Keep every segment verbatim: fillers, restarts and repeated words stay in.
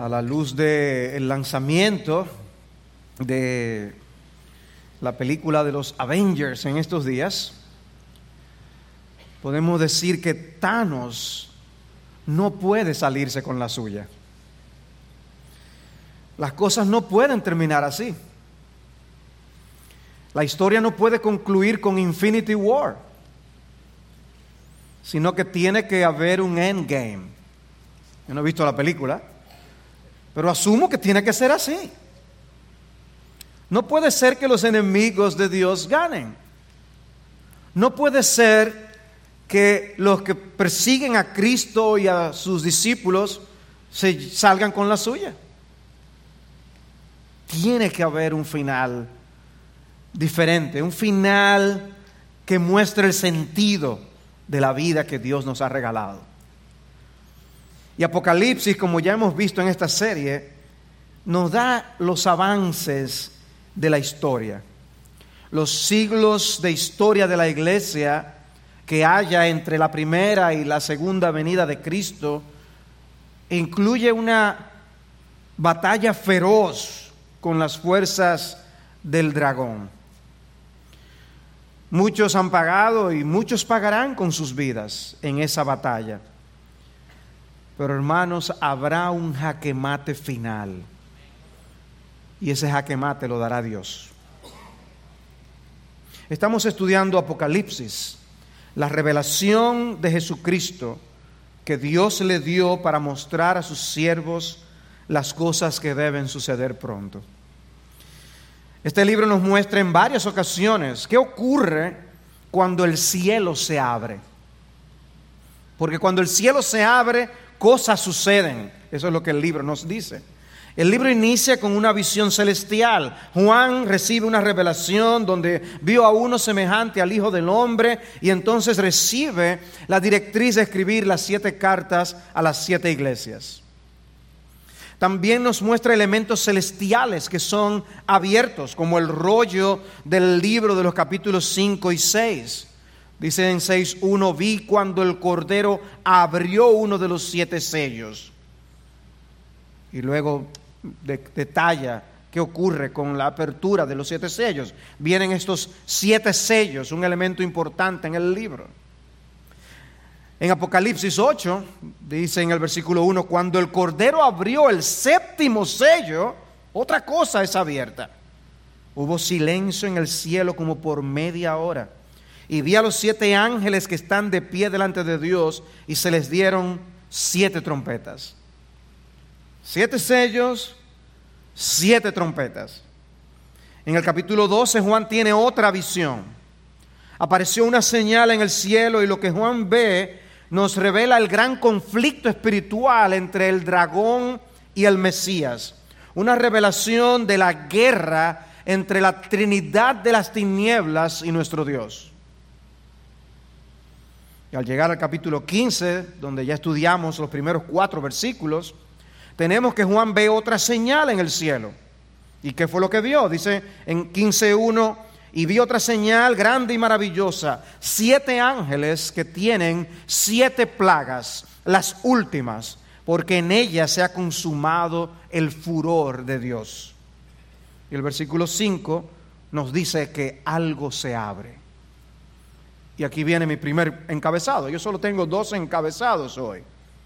A la luz del lanzamiento de la película de los Avengers en estos días, podemos decir que Thanos no puede salirse con la suya. Las cosas no pueden terminar así. La historia no puede concluir con Infinity War, sino que tiene que haber un endgame. Yo no he visto la película, pero asumo que tiene que ser así. No puede ser que los enemigos de Dios ganen. No puede ser que los que persiguen a Cristo y a sus discípulos se salgan con la suya. Tiene que haber un final diferente, un final que muestre el sentido de la vida que Dios nos ha regalado. Y Apocalipsis, como ya hemos visto en esta serie, nos da los avances de la historia, los siglos de historia de la iglesia que haya entre la primera y la segunda venida de Cristo. Incluye una batalla feroz con las fuerzas del dragón. Muchos han pagado y muchos pagarán con sus vidas en esa batalla. Pero hermanos, habrá un jaque mate final. Y ese jaque mate lo dará Dios. Estamos estudiando Apocalipsis, la revelación de Jesucristo que Dios le dio para mostrar a sus siervos las cosas que deben suceder pronto. Este libro nos muestra en varias ocasiones qué ocurre cuando el cielo se abre. Porque cuando el cielo se abre, cosas suceden. Eso es lo que el libro nos dice. El libro inicia con una visión celestial. Juan recibe una revelación donde vio a uno semejante al Hijo del Hombre y entonces recibe la directriz de escribir las siete cartas a las siete iglesias. También nos muestra elementos celestiales que son abiertos, como el rollo del libro de los capítulos cinco y seis. Dice en seis uno, vi cuando el Cordero abrió uno de los siete sellos. Y luego de, detalla qué ocurre con la apertura de los siete sellos. Vienen estos siete sellos, un elemento importante en el libro. En Apocalipsis ocho, dice en el versículo uno, cuando el Cordero abrió el séptimo sello, otra cosa es abierta. Hubo silencio en el cielo como por media hora. Y vi a los siete ángeles que están de pie delante de Dios y se les dieron siete trompetas. Siete sellos, siete trompetas. En el capítulo doce Juan tiene otra visión. Apareció una señal en el cielo y lo que Juan ve nos revela el gran conflicto espiritual entre el dragón y el Mesías. Una revelación de la guerra entre la Trinidad de las tinieblas y nuestro Dios. Y al llegar al capítulo quince, donde ya estudiamos los primeros cuatro versículos, tenemos que Juan ve otra señal en el cielo. ¿Y qué fue lo que vio? Dice en quince uno, y vi otra señal grande y maravillosa, siete ángeles que tienen siete plagas, las últimas, porque en ellas se ha consumado el furor de Dios. Y el versículo cinco nos dice que algo se abre. Y aquí viene mi primer encabezado. Yo solo tengo dos encabezados hoy.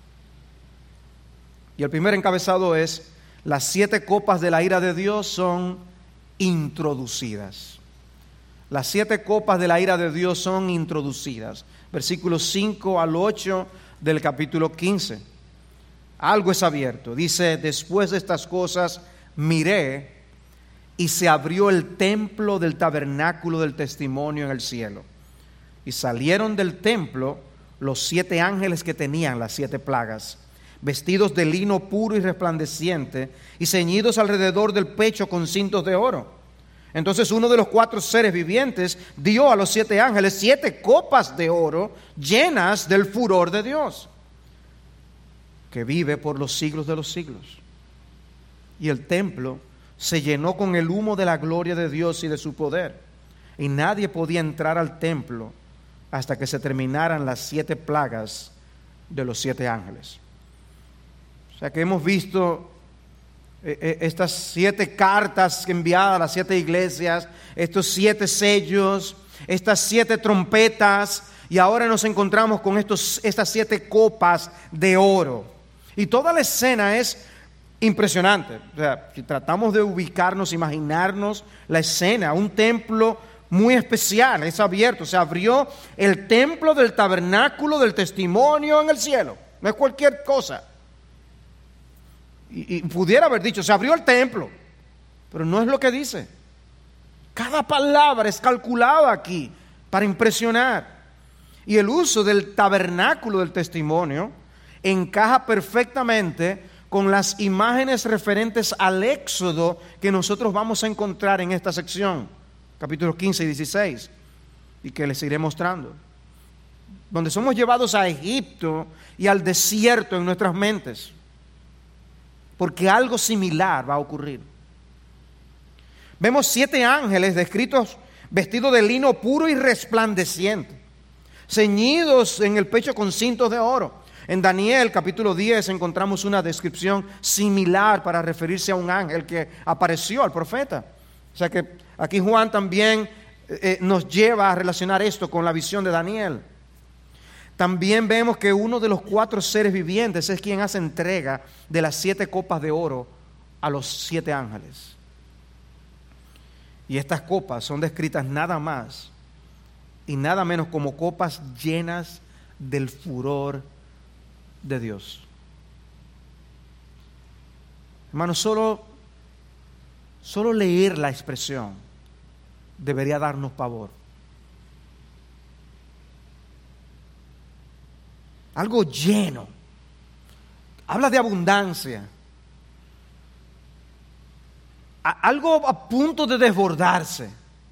Y el primer encabezado es: las siete copas de la ira de Dios son introducidas. Las siete copas de la ira de Dios son introducidas. Versículos cinco al ocho del capítulo quince. Algo es abierto. Dice, después de estas cosas miré y se abrió el templo del tabernáculo del testimonio en el cielo. Y salieron del templo los siete ángeles que tenían las siete plagas, vestidos de lino puro y resplandeciente, y ceñidos alrededor del pecho con cintos de oro. Entonces uno de los cuatro seres vivientes dio a los siete ángeles siete copas de oro llenas del furor de Dios, que vive por los siglos de los siglos. Y el templo se llenó con el humo de la gloria de Dios y de su poder, y nadie podía entrar al templo hasta que se terminaran las siete plagas de los siete ángeles. O sea que hemos visto estas siete cartas enviadas a las siete iglesias, estos siete sellos, estas siete trompetas, y ahora nos encontramos con estos, estas siete copas de oro. Y toda la escena es impresionante. O sea, si tratamos de ubicarnos, imaginarnos la escena, un templo muy especial, es abierto, se abrió el templo del tabernáculo del testimonio en el cielo, no es cualquier cosa. Y, y pudiera haber dicho, se abrió el templo, pero no es lo que dice. Cada palabra es calculada aquí para impresionar. Y el uso del tabernáculo del testimonio encaja perfectamente con las imágenes referentes al Éxodo que nosotros vamos a encontrar en esta sección, capítulos quince y dieciséis, y que les iré mostrando, donde somos llevados a Egipto y al desierto en nuestras mentes, porque algo similar va a ocurrir. Vemos siete ángeles descritos vestidos de lino puro y resplandeciente, ceñidos en el pecho con cintos de oro. En Daniel capítulo diez encontramos una descripción similar para referirse a un ángel que apareció al profeta. O sea que aquí Juan también eh, nos lleva a relacionar esto con la visión de Daniel. También vemos que uno de los cuatro seres vivientes es quien hace entrega de las siete copas de oro a los siete ángeles. Y estas copas son descritas nada más y nada menos como copas llenas del furor de Dios. Hermanos, solo, solo leer la expresión debería darnos pavor. Algo lleno. Habla de abundancia. A, algo a punto de desbordarse.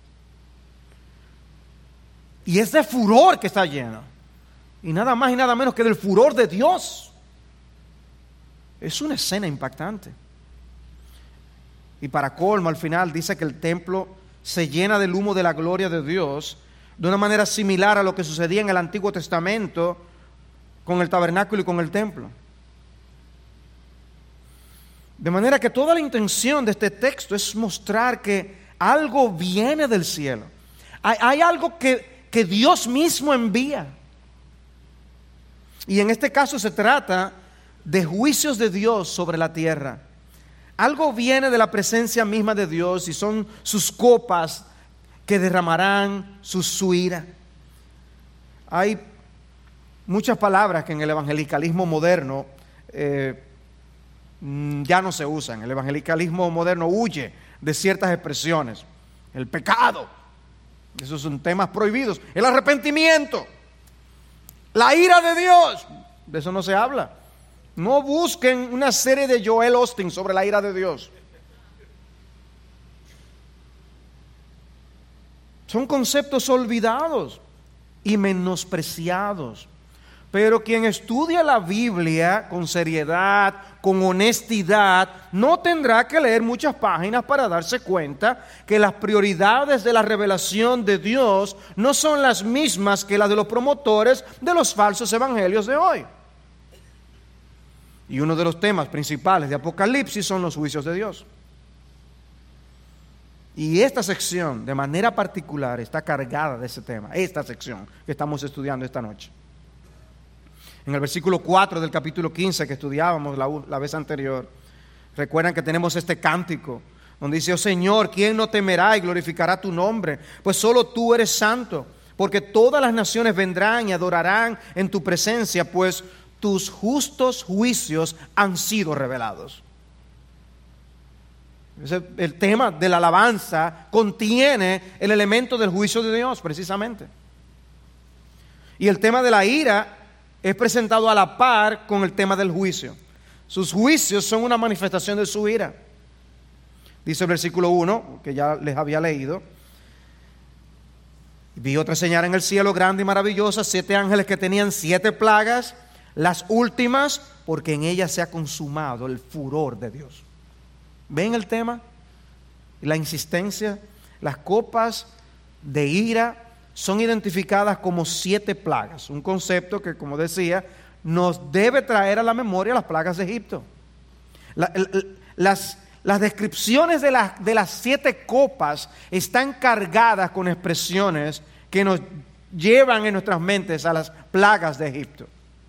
Y es de furor que está lleno. Y nada más y nada menos que del furor de Dios. Es una escena impactante. Y para colmo, al final dice que el templo se llena del humo de la gloria de Dios de una manera similar a lo que sucedía en el Antiguo Testamento con el tabernáculo y con el templo. De manera que toda la intención de este texto es mostrar que algo viene del cielo. Hay, hay algo que, que Dios mismo envía. Y en este caso se trata de juicios de Dios sobre la tierra. Algo viene de la presencia misma de Dios y son sus copas que derramarán su, su ira. Hay muchas palabras que en el evangelicalismo moderno eh, ya no se usan. El evangelicalismo moderno huye de ciertas expresiones. El pecado, esos son temas prohibidos. El arrepentimiento, la ira de Dios, de eso no se habla. No busquen una serie de Joel Osteen sobre la ira de Dios. Son conceptos olvidados y menospreciados. Pero quien estudia la Biblia con seriedad, con honestidad, no tendrá que leer muchas páginas para darse cuenta que las prioridades de la revelación de Dios no son las mismas que las de los promotores de los falsos evangelios de hoy. Y uno de los temas principales de Apocalipsis son los juicios de Dios. Y esta sección, de manera particular, está cargada de ese tema. Esta sección que estamos estudiando esta noche. En el versículo cuatro del capítulo quince que estudiábamos la, la vez anterior, recuerdan que tenemos este cántico donde dice: oh Señor, ¿quién no temerá y glorificará tu nombre? Pues solo tú eres santo, porque todas las naciones vendrán y adorarán en tu presencia, pues tus justos juicios han sido revelados. El tema de la alabanza contiene el elemento del juicio de Dios, precisamente. Y el tema de la ira es presentado a la par con el tema del juicio. Sus juicios son una manifestación de su ira. Dice el versículo uno, que ya les había leído: vi otra señal en el cielo grande y maravillosa, siete ángeles que tenían siete plagas, las últimas, porque en ellas se ha consumado el furor de Dios. ¿Ven el tema? La insistencia. Las copas de ira son identificadas como siete plagas, un concepto que, como decía, nos debe traer a la memoria las plagas de Egipto. La, el, las, las descripciones de, la, de las siete copas están cargadas con expresiones que nos llevan en nuestras mentes a las plagas de Egipto.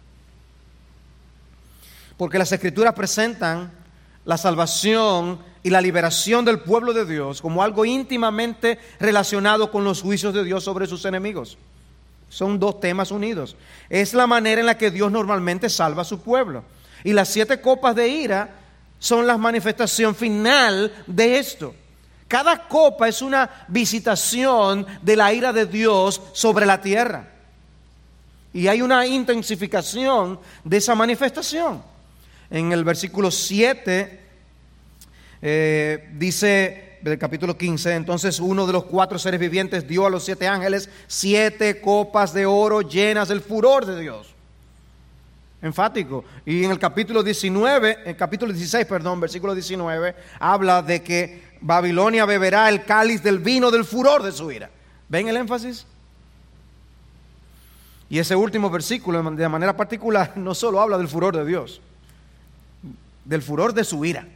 Porque las Escrituras presentan la salvación y la liberación del pueblo de Dios como algo íntimamente relacionado con los juicios de Dios sobre sus enemigos. Son dos temas unidos. Es la manera en la que Dios normalmente salva a su pueblo. Y las siete copas de ira son la manifestación final de esto. Cada copa es una visitación de la ira de Dios sobre la tierra. Y hay una intensificación de esa manifestación. En el versículo siete eh, dice, del capítulo quince, entonces uno de los cuatro seres vivientes dio a los siete ángeles siete copas de oro llenas del furor de Dios. Enfático. Y en el capítulo diecinueve, el capítulo dieciséis, perdón, versículo diecinueve, habla de que Babilonia beberá el cáliz del vino del furor de su ira. ¿Ven el énfasis? Y ese último versículo, de manera particular, no solo habla del furor de Dios, del furor de su ira.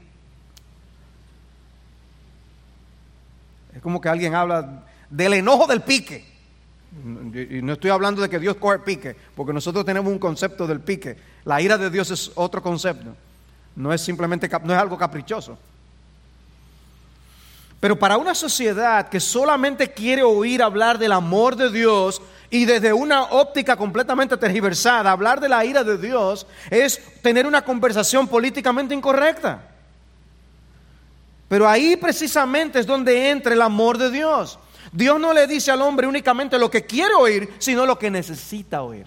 Es como que alguien habla del enojo del pique. Y no estoy hablando de que Dios coge pique, porque nosotros tenemos un concepto del pique. La ira de Dios es otro concepto. No es simplemente, no es algo caprichoso. Pero para una sociedad que solamente quiere oír hablar del amor de Dios y desde una óptica completamente tergiversada, hablar de la ira de Dios es tener una conversación políticamente incorrecta. Pero ahí precisamente es donde entra el amor de Dios. Dios no le dice al hombre únicamente lo que quiere oír, sino lo que necesita oír.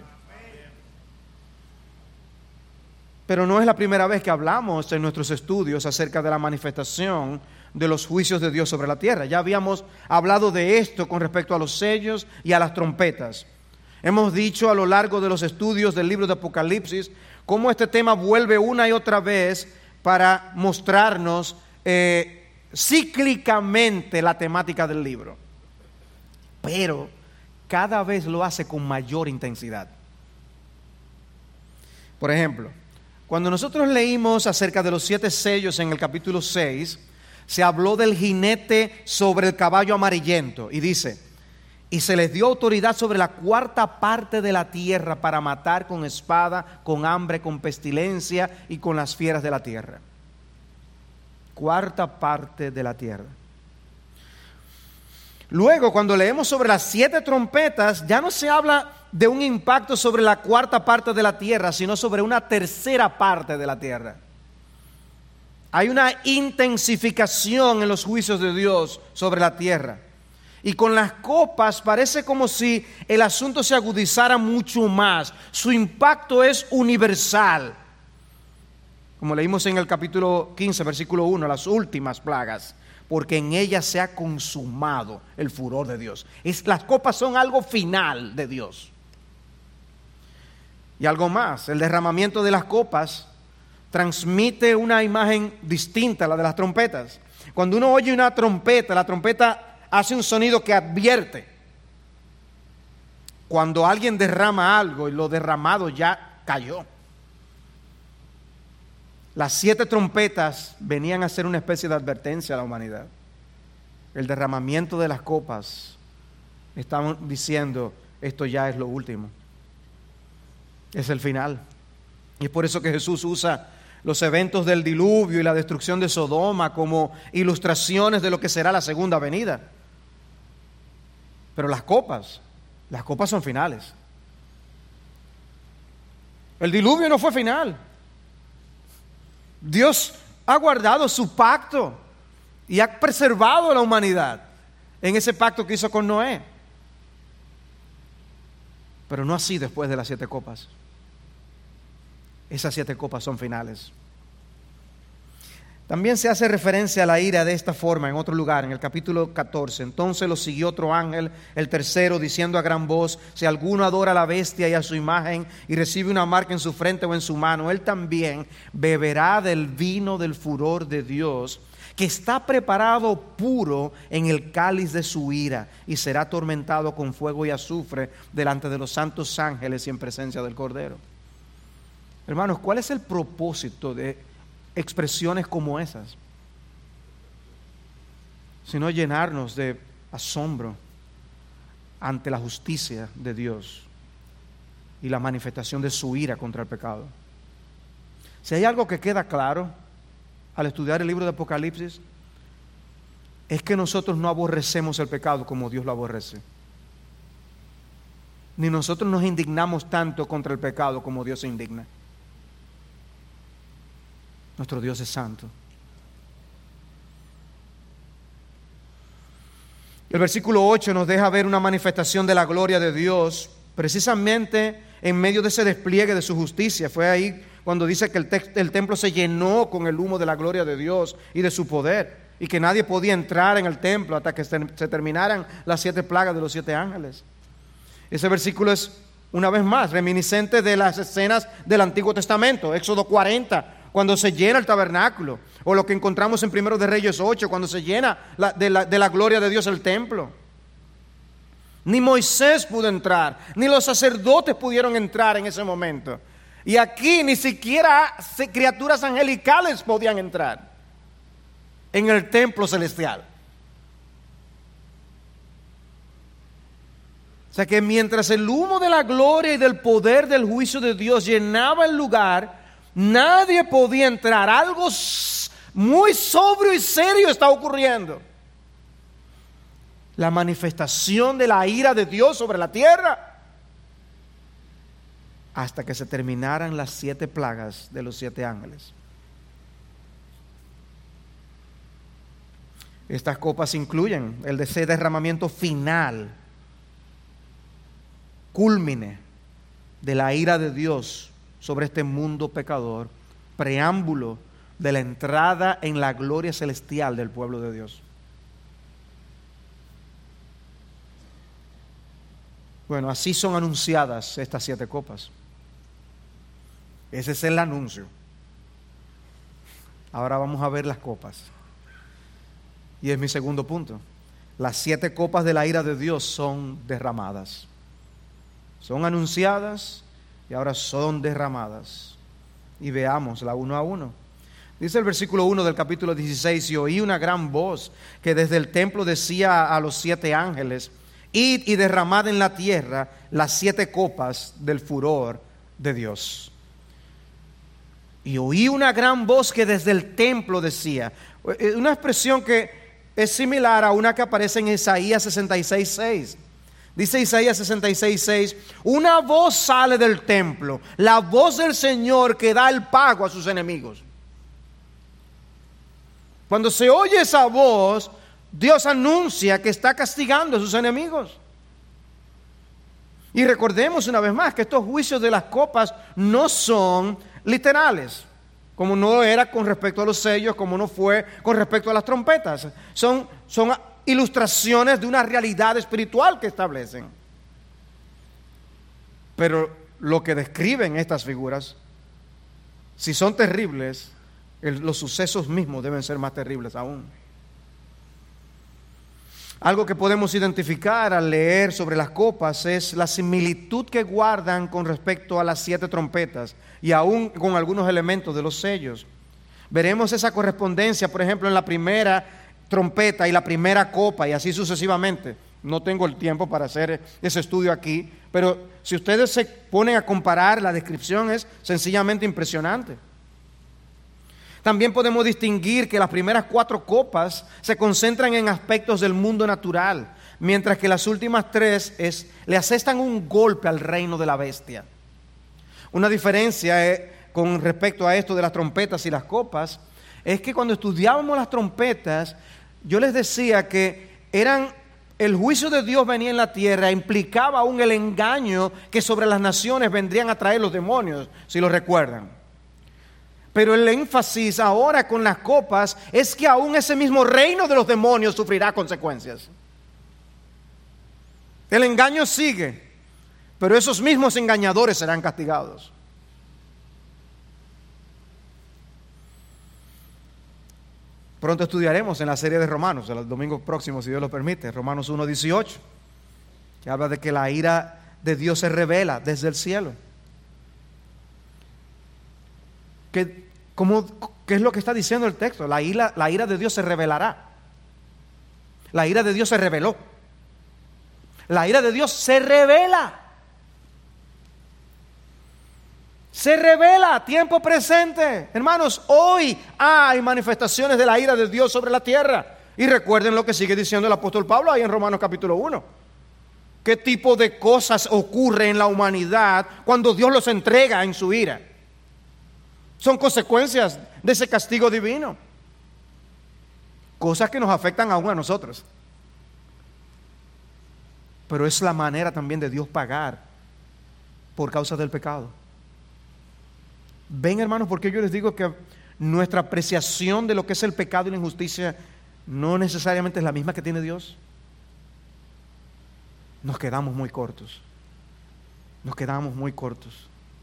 Pero no es la primera vez que hablamos en nuestros estudios acerca de la manifestación de los juicios de Dios sobre la tierra. Ya habíamos hablado de esto con respecto a los sellos y a las trompetas. Hemos dicho a lo largo de los estudios del libro de Apocalipsis cómo este tema vuelve una y otra vez para mostrarnos eh, cíclicamente la temática del libro. Pero cada vez lo hace con mayor intensidad. Por ejemplo, cuando nosotros leímos acerca de los siete sellos en el capítulo seis, se habló del jinete sobre el caballo amarillento y dice, y se les dio autoridad sobre la cuarta parte de la tierra para matar con espada, con hambre, con pestilencia y con las fieras de la tierra. Cuarta parte de la tierra. Luego, cuando leemos sobre las siete trompetas, ya no se habla de un impacto sobre la cuarta parte de la tierra, sino sobre una tercera parte de la tierra. Hay una intensificación en los juicios de Dios sobre la tierra. Y con las copas parece como si el asunto se agudizara mucho más. Su impacto es universal. Como leímos en el capítulo quince, versículo uno, las últimas plagas. Porque en ellas se ha consumado el furor de Dios. Es, las copas son algo final de Dios. Y algo más, el derramamiento de las copas transmite una imagen distinta a la de las trompetas. Cuando uno oye una trompeta, la trompeta hace un sonido que advierte. Cuando alguien derrama algo y lo derramado ya cayó. Las siete trompetas venían a ser una especie de advertencia a la humanidad. El derramamiento de las copas estaban diciendo, esto ya es lo último. Es el final. Y es por eso que Jesús usa los eventos del diluvio y la destrucción de Sodoma como ilustraciones de lo que será la segunda venida. Pero las copas, las copas son finales. El diluvio no fue final. Dios ha guardado su pacto y ha preservado a la humanidad en ese pacto que hizo con Noé. Pero no así después de las siete copas. Esas siete copas son finales. También se hace referencia a la ira de esta forma en otro lugar, en el capítulo catorce. Entonces lo siguió otro ángel, el tercero, diciendo a gran voz, si alguno adora a la bestia y a su imagen y recibe una marca en su frente o en su mano, él también beberá del vino del furor de Dios, que está preparado puro en el cáliz de su ira, y será atormentado con fuego y azufre delante de los santos ángeles y en presencia del Cordero. Hermanos, ¿cuál es el propósito de expresiones como esas? sino llenarnos de asombro ante la justicia de Dios y la manifestación de su ira contra el pecado. Si hay algo que queda claro al estudiar el libro de Apocalipsis, es que nosotros no aborrecemos el pecado como Dios lo aborrece. Ni nosotros nos indignamos tanto contra el pecado como Dios se indigna. Nuestro Dios es santo. El versículo ocho nos deja ver una manifestación de la gloria de Dios, precisamente en medio de ese despliegue de su justicia. Fue ahí cuando dice que el, te- el templo se llenó con el humo de la gloria de Dios y de su poder, y que nadie podía entrar en el templo hasta que se, se terminaran las siete plagas de los siete ángeles. Ese versículo es, una vez más, reminiscente de las escenas del Antiguo Testamento, Éxodo cuarenta, cuando se llena el tabernáculo, o lo que encontramos en Primero de Reyes ocho, cuando se llena la, de, la, de la gloria de Dios el templo. Ni Moisés pudo entrar, ni los sacerdotes pudieron entrar en ese momento. Y aquí ni siquiera criaturas angelicales podían entrar en el templo celestial. O sea que mientras el humo de la gloria y del poder del juicio de Dios llenaba el lugar, nadie podía entrar. Algo muy sobrio y serio está ocurriendo. La manifestación de la ira de Dios sobre la tierra, hasta que se terminaran las siete plagas de los siete ángeles. Estas copas incluyen el de ese derramamiento final, cúlmine de la ira de Dios sobre este mundo pecador, preámbulo de la entrada en la gloria celestial del pueblo de Dios. Bueno, así son anunciadas estas siete copas. Ese es el anuncio. Ahora vamos a ver las copas. Y es mi segundo punto. Las siete copas de la ira de Dios son derramadas. Son anunciadas y ahora son derramadas. Y veámosla uno a uno. Dice el versículo uno del capítulo dieciséis: y oí una gran voz que desde el templo decía a los siete ángeles: id y derramad en la tierra las siete copas del furor de Dios. Y oí una gran voz que desde el templo decía, una expresión que es similar a una que aparece en Isaías sesenta y seis seis. Dice Isaías sesenta y seis seis: una voz sale del templo, la voz del Señor que da el pago a sus enemigos. Cuando se oye esa voz, Dios anuncia que está castigando a sus enemigos. Y recordemos una vez más que estos juicios de las copas no son literales, como no era con respecto a los sellos, como no fue con respecto a las trompetas. Son, son ilustraciones de una realidad espiritual que establecen. Pero lo que describen estas figuras, si son terribles, el, los sucesos mismos deben ser más terribles aún. Algo que podemos identificar al leer sobre las copas es la similitud que guardan con respecto a las siete trompetas y aún con algunos elementos de los sellos. Veremos esa correspondencia, por ejemplo, en la primera trompeta y la primera copa y así sucesivamente. No tengo el tiempo para hacer ese estudio aquí, pero si ustedes se ponen a comparar, la descripción es sencillamente impresionante. También podemos distinguir que las primeras cuatro copas se concentran en aspectos del mundo natural, mientras que las últimas tres es, le asestan un golpe al reino de la bestia. Una diferencia es, con respecto a esto de las trompetas y las copas, es que cuando estudiábamos las trompetas, yo les decía que eran, el juicio de Dios venía en la tierra, implicaba aún el engaño que sobre las naciones vendrían a traer los demonios, si lo recuerdan. Pero el énfasis ahora con las copas es que aún ese mismo reino de los demonios sufrirá consecuencias. El engaño sigue, pero esos mismos engañadores serán castigados. Pronto estudiaremos en la serie de Romanos, el domingo próximo, si Dios lo permite, Romanos uno dieciocho, que habla de que la ira de Dios se revela desde el cielo. ¿Qué, cómo, ¿Qué es lo que está diciendo el texto? La ira, la ira de Dios se revelará. La ira de Dios se reveló. La ira de Dios se revela. Se revela a tiempo presente. Hermanos, hoy hay manifestaciones de la ira de Dios sobre la tierra. Y recuerden lo que sigue diciendo el apóstol Pablo ahí en Romanos capítulo uno. ¿Qué tipo de cosas ocurre en la humanidad cuando Dios los entrega en su ira? Son consecuencias de ese castigo divino. Cosas que nos afectan aún a nosotros. Pero es la manera también de Dios pagar por causa del pecado. Ven, hermanos, porque yo les digo que nuestra apreciación de lo que es el pecado y la injusticia no necesariamente es la misma que tiene Dios. Nos quedamos muy cortos. Nos quedamos muy cortos.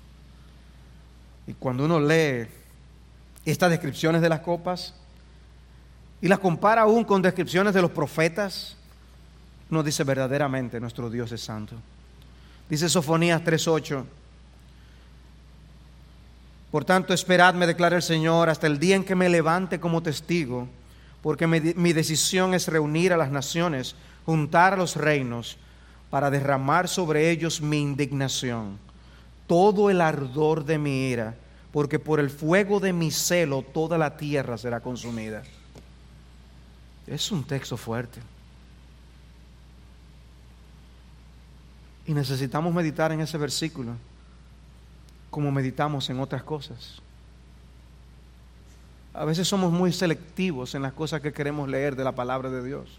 Y cuando uno lee estas descripciones de las copas y las compara aún con descripciones de los profetas, uno dice verdaderamente nuestro Dios es santo. Dice Sofonías tres ocho. Por tanto, esperadme, declara el Señor, hasta el día en que me levante como testigo, porque mi, mi decisión es reunir a las naciones, juntar a los reinos, para derramar sobre ellos mi indignación, todo el ardor de mi ira, porque por el fuego de mi celo toda la tierra será consumida. Es un texto fuerte. Y necesitamos meditar en ese versículo como meditamos en otras cosas. A veces somos muy selectivos en las cosas que queremos leer de la palabra de Dios.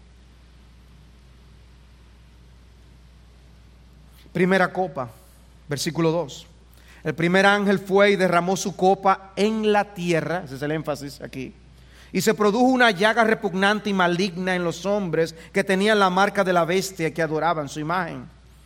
Primera copa, versículo dos. El primer ángel fue y derramó su copa en la tierra, ese es el énfasis aquí, y se produjo una llaga repugnante y maligna en los hombres que tenían la marca de la bestia y que adoraban su imagen.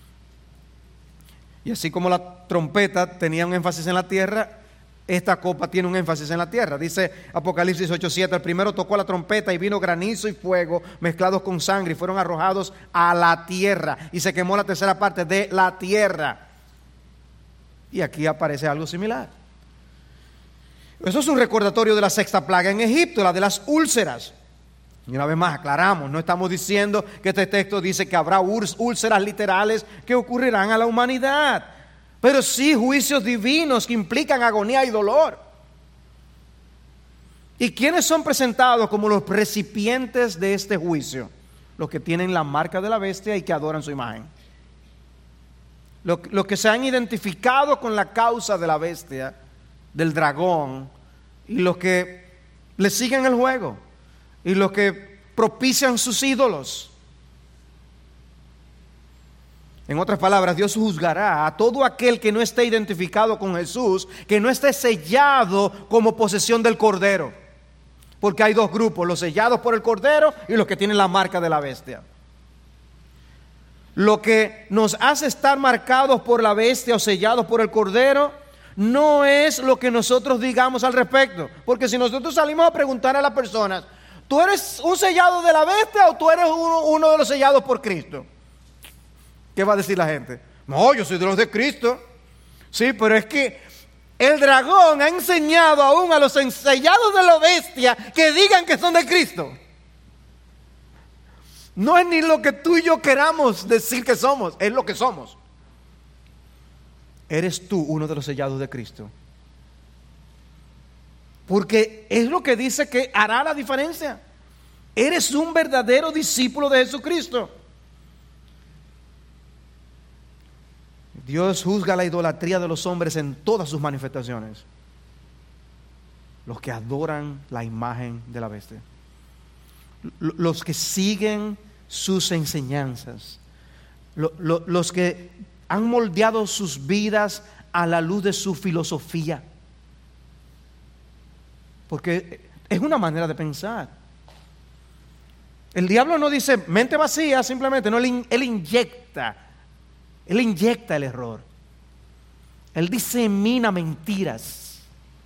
Y así como la trompeta tenía un énfasis en la tierra, esta copa tiene un énfasis en la tierra. Dice Apocalipsis ocho siete, el primero tocó la trompeta y vino granizo y fuego mezclados con sangre y fueron arrojados a la tierra y se quemó la tercera parte de la tierra. Y aquí aparece algo similar. Eso es un recordatorio de la sexta plaga en Egipto, la de las úlceras. Y una vez más aclaramos, no estamos diciendo que este texto dice que habrá úlceras literales que ocurrirán a la humanidad, pero sí juicios divinos que implican agonía y dolor. ¿Y quiénes son presentados como los recipientes de este juicio? Los que tienen la marca de la bestia y que adoran su imagen. Los, los que se han identificado con la causa de la bestia, del dragón, y los que le siguen el juego. Y los que propician sus ídolos. En otras palabras, Dios juzgará a todo aquel que no esté identificado con Jesús, que no esté sellado como posesión del Cordero. Porque hay dos grupos, los sellados por el Cordero y los que tienen la marca de la bestia. Lo que nos hace estar marcados por la bestia o sellados por el Cordero no es lo que nosotros digamos al respecto. Porque si nosotros salimos a preguntar a las personas, ¿tú eres un sellado de la bestia o tú eres uno, uno de los sellados por Cristo? ¿Qué va a decir la gente? No, yo soy de los de Cristo. Sí, pero es que el dragón ha enseñado aún a los sellados de la bestia que digan que son de Cristo. No es ni lo que tú y yo queramos decir que somos, es lo que somos. ¿Eres tú uno de los sellados de Cristo? Porque es lo que dice que hará la diferencia. Eres un verdadero discípulo de Jesucristo. Dios juzga la idolatría de los hombres en todas sus manifestaciones. Los que adoran la imagen de la bestia. Los que siguen sus enseñanzas. Los que han moldeado sus vidas a la luz de su filosofía. Porque es una manera de pensar. El diablo no dice mente vacía simplemente, no, él, él inyecta, él inyecta el error. Él disemina mentiras.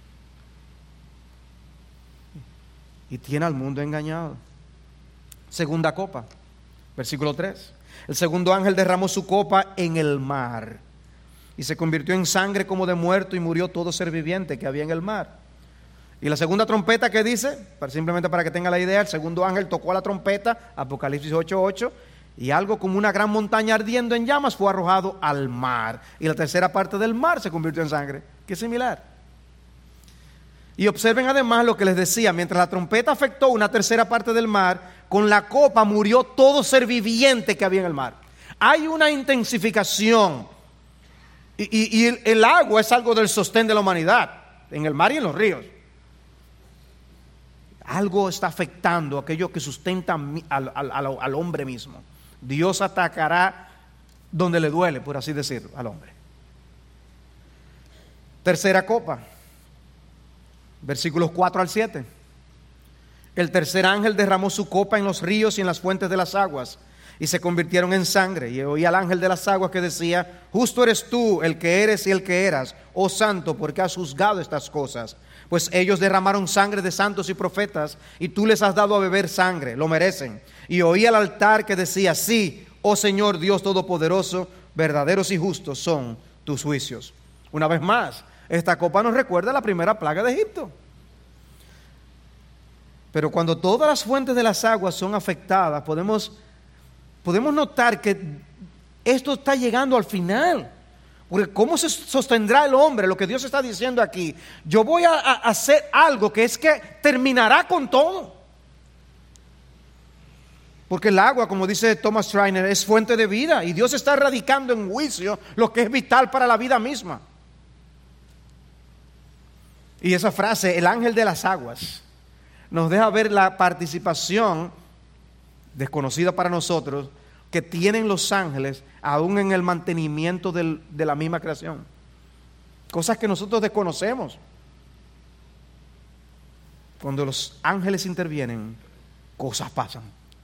Y tiene al mundo engañado. Segunda copa, versículo tres. El segundo ángel derramó su copa en el mar y se convirtió en sangre como de muerto y murió todo ser viviente que había en el mar. Y la segunda trompeta, ¿qué dice? Para, simplemente para que tenga la idea, el segundo ángel tocó la trompeta, Apocalipsis ocho ocho, y algo como una gran montaña ardiendo en llamas fue arrojado al mar. Y la tercera parte del mar se convirtió en sangre, que es similar. Y observen además lo que les decía, mientras la trompeta afectó una tercera parte del mar, con la copa murió todo ser viviente que había en el mar. Hay una intensificación. Y, y, y el, el agua es algo del sostén de la humanidad, en el mar y en los ríos. Algo está afectando aquello que sustenta al, al, al, al hombre mismo. Dios atacará donde le duele, por así decirlo, al hombre. Tercera copa, versículos cuatro al siete. El tercer ángel derramó su copa en los ríos y en las fuentes de las aguas, y se convirtieron en sangre. Y oí al ángel de las aguas que decía: justo eres tú, el que eres y el que eras, oh santo, porque has juzgado estas cosas. Pues ellos derramaron sangre de santos y profetas, y tú les has dado a beber sangre, lo merecen. Y oí al altar que decía: sí, oh Señor Dios Todopoderoso, verdaderos y justos son tus juicios. Una vez más, esta copa nos recuerda la primera plaga de Egipto. Pero cuando todas las fuentes de las aguas son afectadas, podemos, podemos notar que esto está llegando al final. Porque ¿cómo se sostendrá el hombre? Lo que Dios está diciendo aquí: yo voy a, a hacer algo que es que terminará con todo. Porque el agua, como dice Thomas Schreiner, es fuente de vida, y Dios está erradicando en juicio lo que es vital para la vida misma. Y esa frase, el ángel de las aguas, nos deja ver la participación desconocida para nosotros que tienen los ángeles aún en el mantenimiento del, de la misma creación. Cosas que nosotros desconocemos. Cuando los ángeles intervienen, cosas pasan.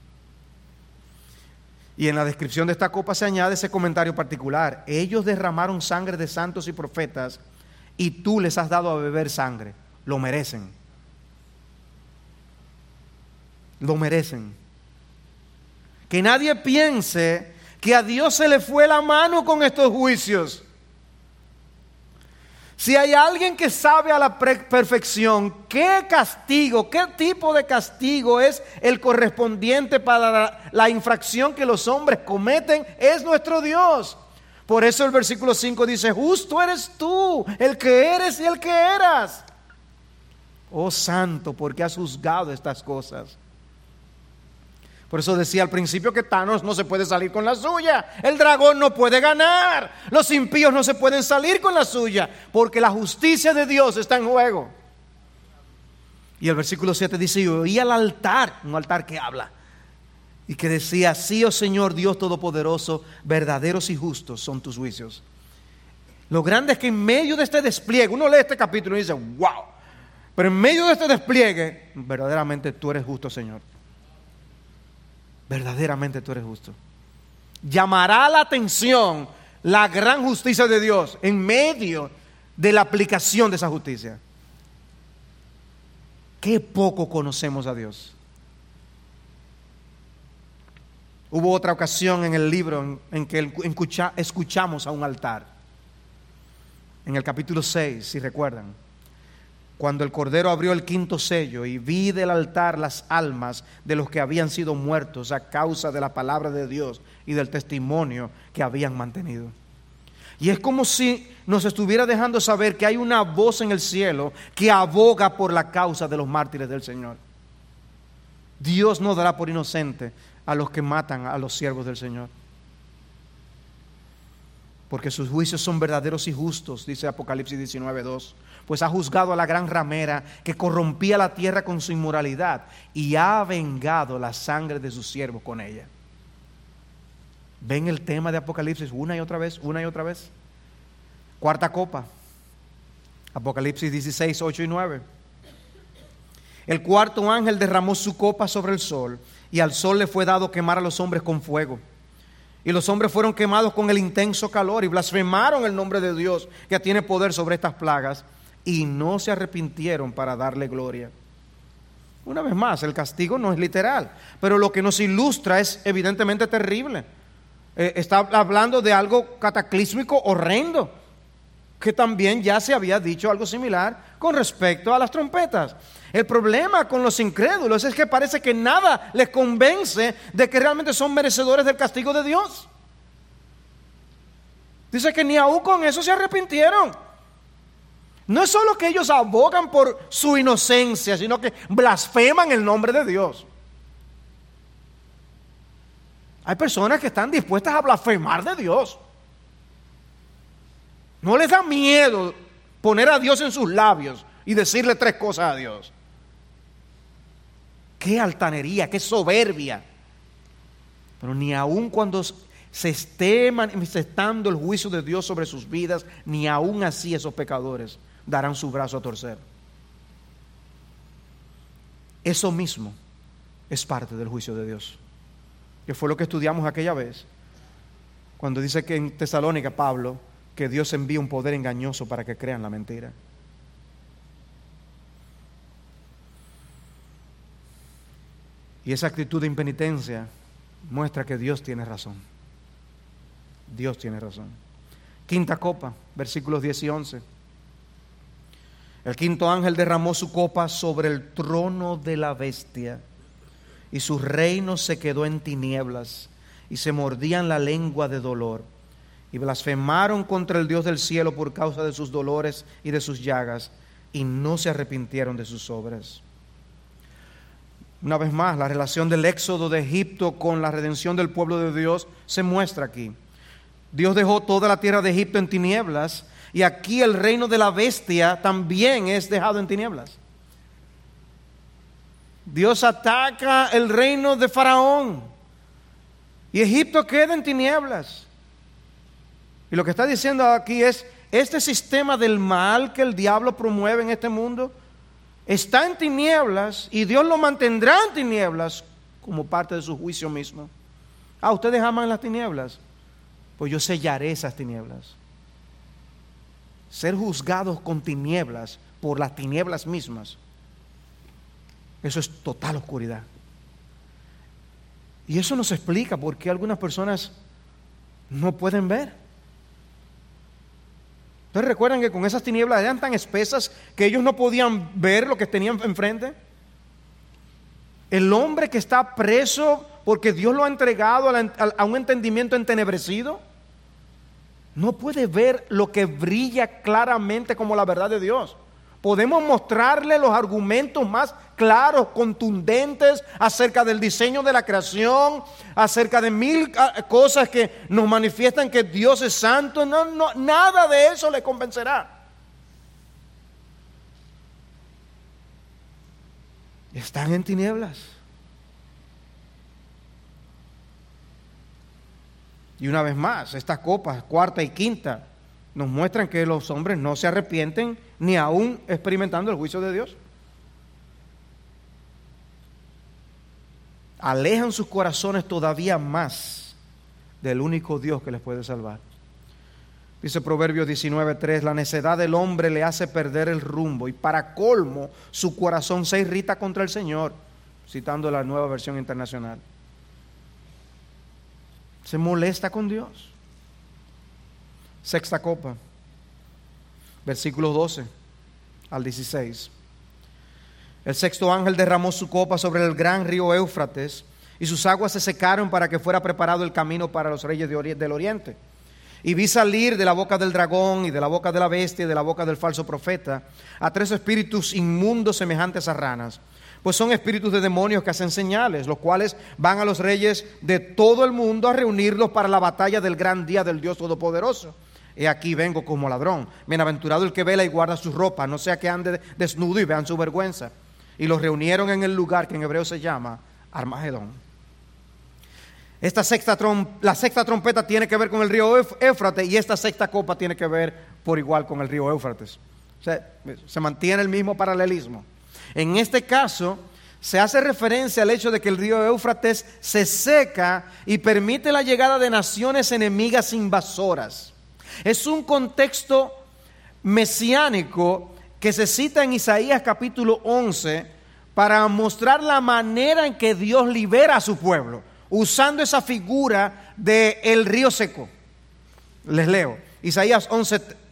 Y en la descripción de esta copa se añade ese comentario particular: ellos derramaron sangre de santos y profetas, y tú les has dado a beber sangre. Lo merecen. Lo merecen. Que nadie piense que a Dios se le fue la mano con estos juicios. Si hay alguien que sabe a la perfección qué castigo, qué tipo de castigo es el correspondiente para la, la infracción que los hombres cometen, es nuestro Dios. Por eso el versículo cinco dice: justo eres tú, el que eres y el que eras. Oh santo, porque has juzgado estas cosas. Por eso decía al principio que Thanos no se puede salir con la suya. El dragón no puede ganar. Los impíos no se pueden salir con la suya, porque la justicia de Dios está en juego. Y el versículo siete dice: y oí al altar, un altar que habla, y que decía: sí, oh Señor Dios Todopoderoso, verdaderos y justos son tus juicios. Lo grande es que en medio de este despliegue, uno lee este capítulo y dice: wow. Pero en medio de este despliegue, verdaderamente tú eres justo, Señor. Verdaderamente tú eres justo. Llamará la atención la gran justicia de Dios en medio de la aplicación de esa justicia. Qué poco conocemos a Dios. Hubo otra ocasión en el libro en, en que escucha, escuchamos a un altar. En el capítulo seis, si recuerdan. Cuando el Cordero abrió el quinto sello, y vi del altar las almas de los que habían sido muertos a causa de la palabra de Dios y del testimonio que habían mantenido. Y es como si nos estuviera dejando saber que hay una voz en el cielo que aboga por la causa de los mártires del Señor. Dios no dará por inocente a los que matan a los siervos del Señor, porque sus juicios son verdaderos y justos, dice Apocalipsis diecinueve dos. Pues ha juzgado a la gran ramera que corrompía la tierra con su inmoralidad, y ha vengado la sangre de sus siervos con ella. ¿Ven el tema de Apocalipsis una y otra vez, una y otra vez? Cuarta copa, Apocalipsis dieciséis, ocho y nueve. El cuarto ángel derramó su copa sobre el sol, y al sol le fue dado quemar a los hombres con fuego. Y los hombres fueron quemados con el intenso calor, y blasfemaron el nombre de Dios, que tiene poder sobre estas plagas, y no se arrepintieron para darle gloria. Una vez más, el castigo no es literal, pero lo que nos ilustra es evidentemente terrible. Eh, está hablando de algo cataclísmico, horrendo. que también ya se había dicho algo similar con respecto a las trompetas. El problema con los incrédulos es que parece que nada les convence de que realmente son merecedores del castigo de Dios. Dice que ni aún con eso se arrepintieron. No es solo que ellos abogan por su inocencia, sino que blasfeman el nombre de Dios. Hay personas que están dispuestas a blasfemar de Dios. No les da miedo poner a Dios en sus labios y decirle tres cosas a Dios. Qué altanería, qué soberbia. Pero ni aun cuando se esté manifestando el juicio de Dios sobre sus vidas, ni aun así esos pecadores darán su brazo a torcer. Eso mismo es parte del juicio de Dios, que fue lo que estudiamos aquella vez, cuando dice que en Tesalónica Pablo, que Dios envía un poder engañoso para que crean la mentira. Y esa actitud de impenitencia muestra que Dios tiene razón. Dios tiene razón. Quinta copa, versículos diez y once. El quinto ángel derramó su copa sobre el trono de la bestia, y su reino se quedó en tinieblas, y se mordían la lengua de dolor, y blasfemaron contra el Dios del cielo por causa de sus dolores y de sus llagas, y no se arrepintieron de sus obras. Una vez más, la relación del éxodo de Egipto con la redención del pueblo de Dios se muestra aquí. Dios dejó toda la tierra de Egipto en tinieblas, y aquí el reino de la bestia también es dejado en tinieblas. Dios ataca el reino de Faraón, y Egipto queda en tinieblas. Y lo que está diciendo aquí es, este sistema del mal que el diablo promueve en este mundo está en tinieblas, y Dios lo mantendrá en tinieblas como parte de su juicio mismo. Ah, ¿ustedes aman las tinieblas? Pues yo sellaré esas tinieblas. Ser juzgados con tinieblas por las tinieblas mismas, eso es total oscuridad. Y eso nos explica por qué algunas personas no pueden ver. ¿Ustedes recuerdan que con esas tinieblas eran tan espesas que ellos no podían ver lo que tenían enfrente? El hombre que está preso porque Dios lo ha entregado a un entendimiento entenebrecido, no puede ver lo que brilla claramente como la verdad de Dios. Podemos mostrarle los argumentos más claros, contundentes acerca del diseño de la creación, acerca de mil cosas que nos manifiestan que Dios es santo. No, no, nada de eso le convencerá. Están en tinieblas. Y una vez más, estas copas, cuarta y quinta, nos muestran que los hombres no se arrepienten ni aún experimentando el juicio de Dios. Alejan sus corazones todavía más del único Dios que les puede salvar. Dice Proverbios diecinueve tres, la necedad del hombre le hace perder el rumbo, y para colmo su corazón se irrita contra el Señor, citando la Nueva Versión Internacional. Se molesta con Dios. Sexta copa, versículos doce al dieciséis. El sexto ángel derramó su copa sobre el gran río Éufrates, y sus aguas se secaron para que fuera preparado el camino para los reyes de ori- del oriente. Y vi salir de la boca del dragón y de la boca de la bestia y de la boca del falso profeta a tres espíritus inmundos semejantes a ranas, pues son espíritus de demonios que hacen señales, los cuales van a los reyes de todo el mundo a reunirlos para la batalla del gran día del Dios Todopoderoso. He aquí vengo como ladrón. Bienaventurado el que vela y guarda su ropa, no sea que ande desnudo y vean su vergüenza. Y los reunieron en el lugar que en hebreo se llama Armagedón. Esta sexta trom, la sexta trompeta tiene que ver con el río Éufrates, y esta sexta copa tiene que ver por igual con el río Éufrates. O sea, se mantiene el mismo paralelismo. En este caso, se hace referencia al hecho de que el río Éufrates se seca y permite la llegada de naciones enemigas invasoras. Es un contexto mesiánico que se cita en Isaías capítulo once para mostrar la manera en que Dios libera a su pueblo, usando esa figura del río seco. Les leo, Isaías once,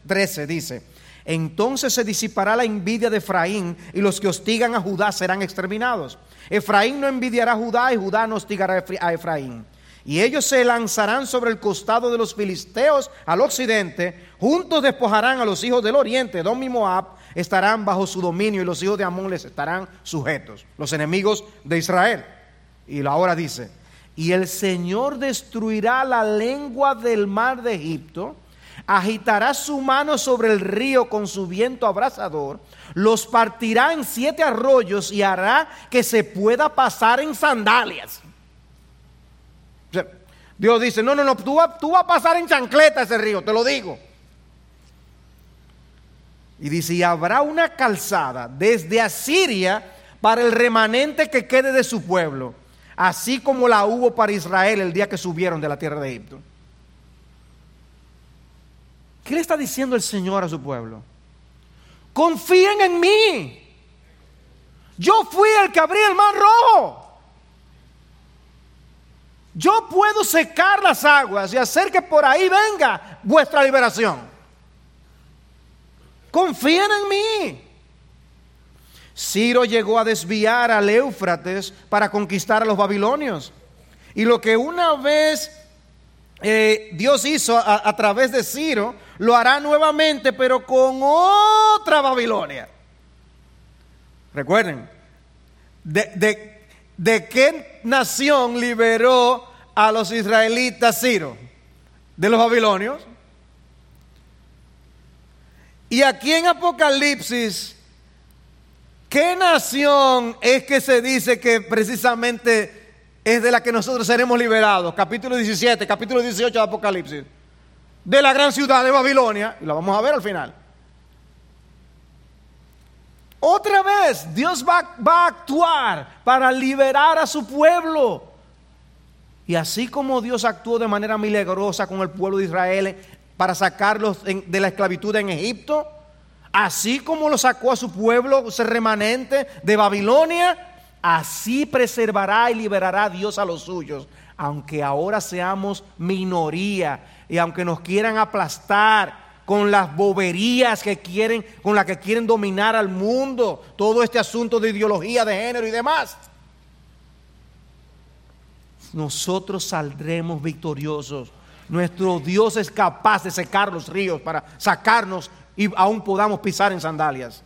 trece dice: entonces se disipará la envidia de Efraín, y los que hostigan a Judá serán exterminados. Efraín no envidiará a Judá, y Judá no hostigará a Efraín. Y ellos se lanzarán sobre el costado de los filisteos al occidente, juntos despojarán a los hijos del oriente. Edom y Moab estarán bajo su dominio, y los hijos de Amón les estarán sujetos, los enemigos de Israel. Y ahora dice: y el Señor destruirá la lengua del mar de Egipto, agitará su mano sobre el río con su viento abrasador, los partirá en siete arroyos y hará que se pueda pasar en sandalias. O sea, Dios dice: no, no, no, tú vas tú va a pasar en chancleta ese río, te lo digo. Y dice: y habrá una calzada desde Asiria para el remanente que quede de su pueblo, así como la hubo para Israel el día que subieron de la tierra de Egipto. ¿Qué le está diciendo el Señor a su pueblo? Confíen en mí. Yo fui el que abrí el mar rojo. Yo puedo secar las aguas y hacer que por ahí venga vuestra liberación. Confíen en mí. Ciro llegó a desviar al Éufrates para conquistar a los babilonios. Y lo que una vez eh, Dios hizo a, a través de Ciro, lo hará nuevamente, pero con otra Babilonia. Recuerden, de, de, ¿de qué nación liberó a los israelitas Ciro? De los babilonios. Y aquí en Apocalipsis, ¿qué nación es que se dice que precisamente es de la que nosotros seremos liberados? Capítulo diecisiete, capítulo dieciocho de Apocalipsis. De la gran ciudad de Babilonia, y la vamos a ver al final. Otra vez, Dios va, va a actuar para liberar a su pueblo. Y así como Dios actuó de manera milagrosa con el pueblo de Israel para sacarlos en, de la esclavitud en Egipto, así como lo sacó a su pueblo, ese remanente de Babilonia, así preservará y liberará Dios a los suyos, aunque ahora seamos minoría y aunque nos quieran aplastar con las boberías que quieren, con las que quieren dominar al mundo, todo este asunto de ideología de género y demás. Nosotros saldremos victoriosos. Nuestro Dios es capaz de secar los ríos para sacarnos y aún podamos pisar en sandalias.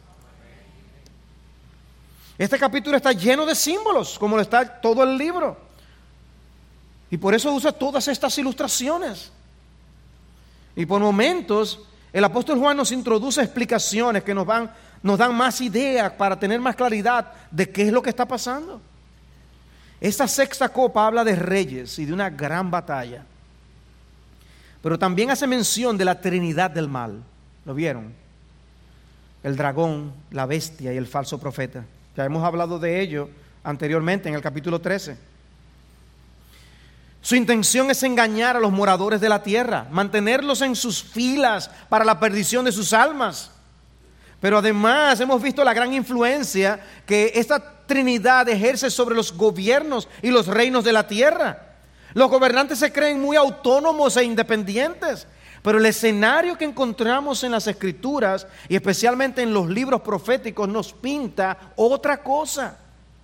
Este capítulo está lleno de símbolos, como lo está todo el libro. Y por eso usa todas estas ilustraciones. Y por momentos el apóstol Juan nos introduce explicaciones que nos, van, nos dan más ideas para tener más claridad de qué es lo que está pasando. Esta sexta copa habla de reyes y de una gran batalla. Pero también hace mención de la trinidad del mal. ¿Lo vieron? El dragón, la bestia y el falso profeta. Ya hemos hablado de ello anteriormente en el capítulo trece. Su intención es engañar a los moradores de la tierra, mantenerlos en sus filas para la perdición de sus almas. Pero además hemos visto la gran influencia que esta Trinidad ejerce sobre los gobiernos y los reinos de la tierra. Los gobernantes se creen muy autónomos e independientes, pero el escenario que encontramos en las Escrituras y especialmente en los libros proféticos nos pinta otra cosa.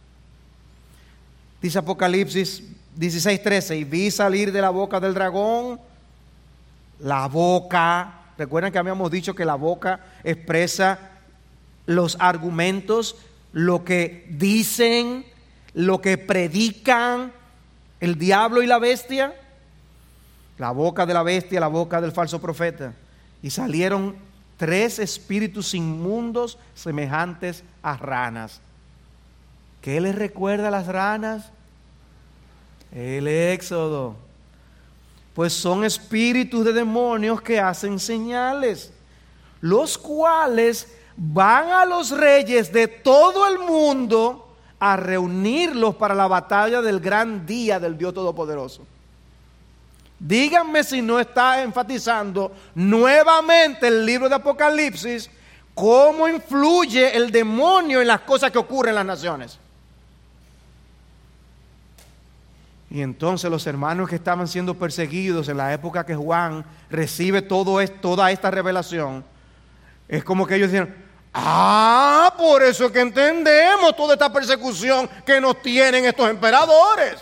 Dice Apocalipsis dieciséis trece: y vi salir de la boca del dragón, la boca. Recuerdan que habíamos dicho que la boca expresa los argumentos, lo que dicen, lo que predican el diablo y la bestia. La boca de la bestia, la boca del falso profeta. Y salieron tres espíritus inmundos semejantes a ranas. ¿Qué les recuerda a las ranas? El Éxodo. Pues son espíritus de demonios que hacen señales, los cuales van a los reyes de todo el mundo a reunirlos para la batalla del gran día del Dios Todopoderoso. Díganme si no está enfatizando nuevamente el libro de Apocalipsis cómo influye el demonio en las cosas que ocurren en las naciones. Y entonces los hermanos que estaban siendo perseguidos en la época que Juan recibe todo es, toda esta revelación, es como que ellos dicen: ah, por eso es que entendemos toda esta persecución que nos tienen estos emperadores.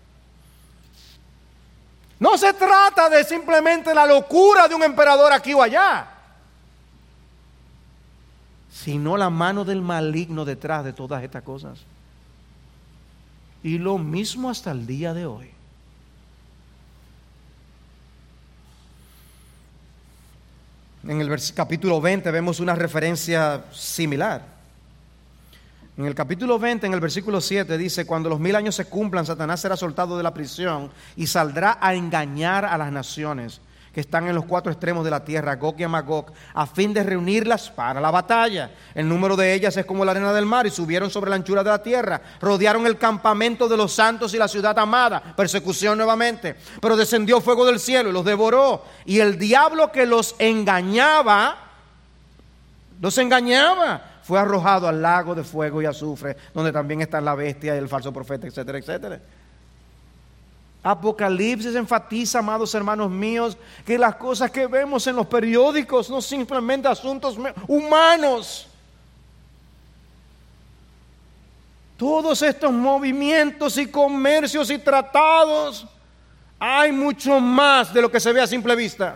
No se trata de simplemente la locura de un emperador aquí o allá, sino la mano del maligno detrás de todas estas cosas. Y lo mismo hasta el día de hoy. En el vers- capítulo veinte vemos una referencia similar. En el capítulo veinte, en el versículo siete, dice: cuando los mil años se cumplan, Satanás será soltado de la prisión y saldrá a engañar a las naciones que están en los cuatro extremos de la tierra, Gog y Magog, a fin de reunirlas para la batalla. El número de ellas es como la arena del mar, y subieron sobre la anchura de la tierra, rodearon el campamento de los santos y la ciudad amada. Persecución nuevamente. Pero descendió fuego del cielo y los devoró. Y el diablo que los engañaba, los engañaba, fue arrojado al lago de fuego y azufre, donde también están la bestia y el falso profeta, etcétera, etcétera. Apocalipsis enfatiza, amados hermanos míos, que las cosas que vemos en los periódicos no simplemente asuntos humanos. Todos estos movimientos y comercios y tratados, hay mucho más de lo que se ve a simple vista.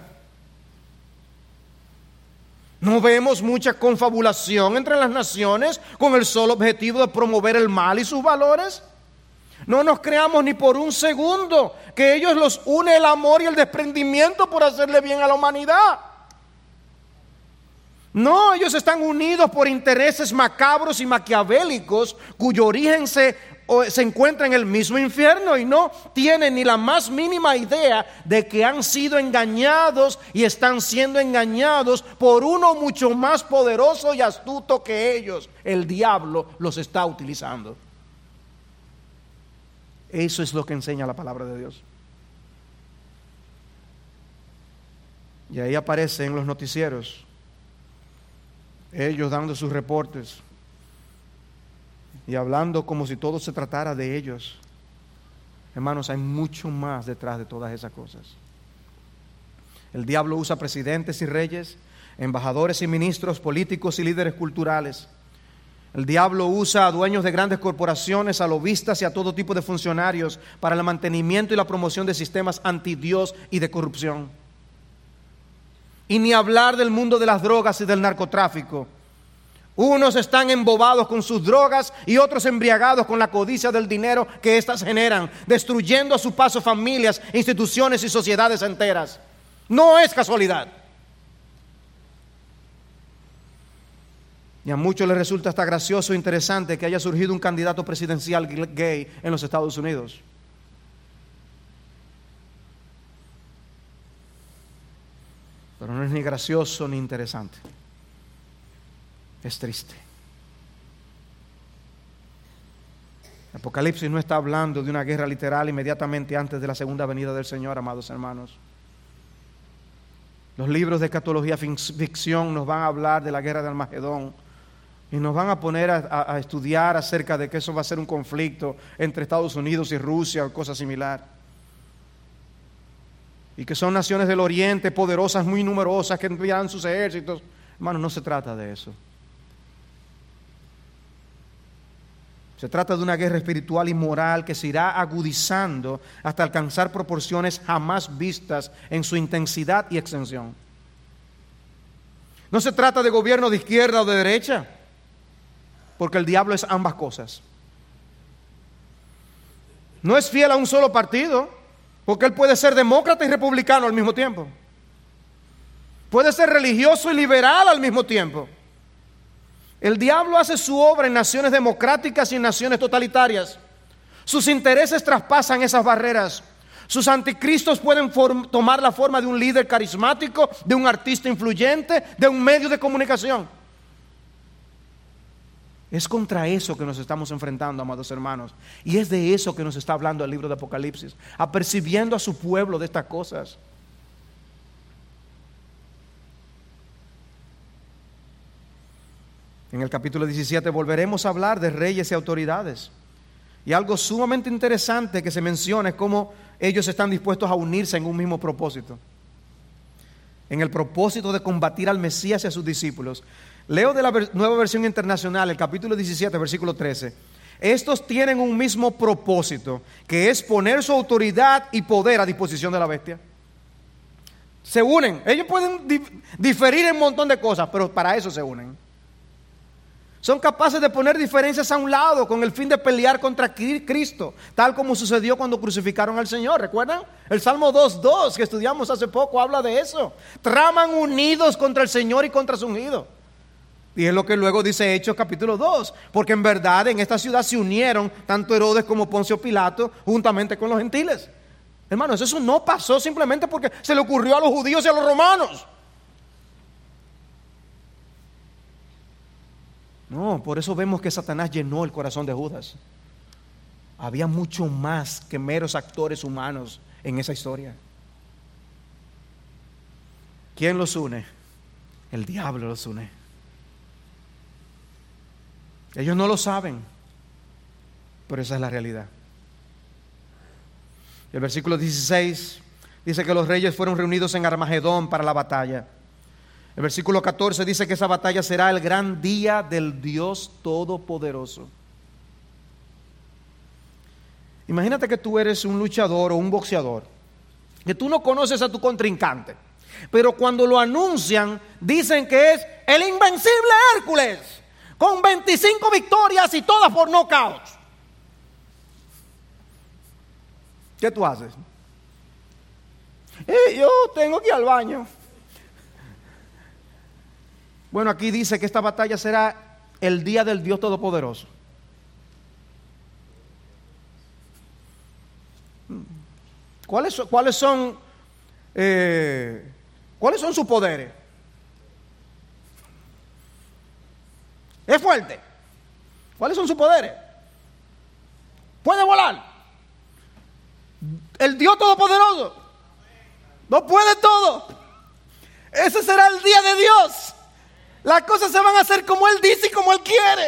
No vemos mucha confabulación entre las naciones con el solo objetivo de promover el mal y sus valores. No nos creamos ni por un segundo que ellos los une el amor y el desprendimiento por hacerle bien a la humanidad. No, ellos están unidos por intereses macabros y maquiavélicos, cuyo origen se, se encuentra en el mismo infierno, y no tienen ni la más mínima idea de que han sido engañados y están siendo engañados por uno mucho más poderoso y astuto que ellos. El diablo los está utilizando. Eso es lo que enseña la palabra de Dios. Y ahí aparece en los noticieros, ellos dando sus reportes y hablando como si todo se tratara de ellos. Hermanos, hay mucho más detrás de todas esas cosas. El diablo usa presidentes y reyes, embajadores y ministros, políticos y líderes culturales. El diablo usa a dueños de grandes corporaciones, a lobistas y a todo tipo de funcionarios para el mantenimiento y la promoción de sistemas anti-Dios y de corrupción. Y ni hablar del mundo de las drogas y del narcotráfico. Unos están embobados con sus drogas y otros embriagados con la codicia del dinero que éstas generan, destruyendo a su paso familias, instituciones y sociedades enteras. No es casualidad. Y a muchos les resulta hasta gracioso e interesante que haya surgido un candidato presidencial gay en los Estados Unidos. Pero no es ni gracioso ni interesante. Es triste. Apocalipsis no está hablando de una guerra literal inmediatamente antes de la segunda venida del Señor, amados hermanos. Los libros de escatología ficción nos van a hablar de la guerra de Armagedón. Y nos van a poner a, a, a estudiar acerca de que eso va a ser un conflicto entre Estados Unidos y Rusia o cosa similar. Y que son naciones del Oriente poderosas, muy numerosas, que enviarán sus ejércitos. Hermanos, no se trata de eso. Se trata de una guerra espiritual y moral que se irá agudizando hasta alcanzar proporciones jamás vistas en su intensidad y extensión. No se trata de gobierno de izquierda o de derecha, porque el diablo es ambas cosas. No es fiel a un solo partido, porque él puede ser demócrata y republicano al mismo tiempo. Puede ser religioso y liberal al mismo tiempo. El diablo hace su obra en naciones democráticas y en naciones totalitarias. Sus intereses traspasan esas barreras. Sus anticristos pueden form- tomar la forma de un líder carismático, de un artista influyente, de un medio de comunicación. Es contra eso que nos estamos enfrentando, amados hermanos. Y es de eso que nos está hablando el libro de Apocalipsis, apercibiendo a su pueblo de estas cosas. En el capítulo diecisiete volveremos a hablar de reyes y autoridades Y algo sumamente interesante que se menciona es cómo ellos están dispuestos a unirse en un mismo propósito, en el propósito de combatir al Mesías y a sus discípulos. Leo de la Nueva Versión Internacional, el capítulo diecisiete, versículo trece. Estos tienen un mismo propósito, que es poner su autoridad y poder a disposición de la bestia. Se unen. Ellos pueden dif- diferir en un montón de cosas, pero para eso se unen. Son capaces de poner diferencias a un lado con el fin de pelear contra Cristo, tal como sucedió cuando crucificaron al Señor. ¿Recuerdan? El Salmo dos dos que estudiamos hace poco habla de eso. Traman unidos contra el Señor y contra su ungido. Y es lo que luego dice Hechos capítulo dos, porque en verdad en esta ciudad se unieron tanto Herodes como Poncio Pilato juntamente con los gentiles. Hermanos, eso no pasó simplemente porque se le ocurrió a los judíos y a los romanos. No, por eso vemos que Satanás llenó el corazón de Judas. Había mucho más que meros actores humanos en esa historia. ¿Quién los une? El diablo los une. Ellos no lo saben, pero esa es la realidad. El versículo dieciséis dice que los reyes fueron reunidos en Armagedón para la batalla. El versículo catorce dice que esa batalla será el gran día del Dios Todopoderoso. Imagínate que tú eres un luchador o un boxeador, que tú no conoces a tu contrincante, pero cuando lo anuncian dicen que es el invencible Hércules, con veinticinco victorias y todas por nocaut. ¿Qué tú haces? Eh, yo tengo que ir al baño. Bueno, aquí dice que esta batalla será el día del Dios Todopoderoso. ¿Cuáles, cuáles son eh, cuáles son sus poderes? Es fuerte. ¿Cuáles son sus poderes? Puede volar. El Dios Todopoderoso lo puede todo. Ese será el día de Dios. Las cosas se van a hacer como Él dice y como Él quiere.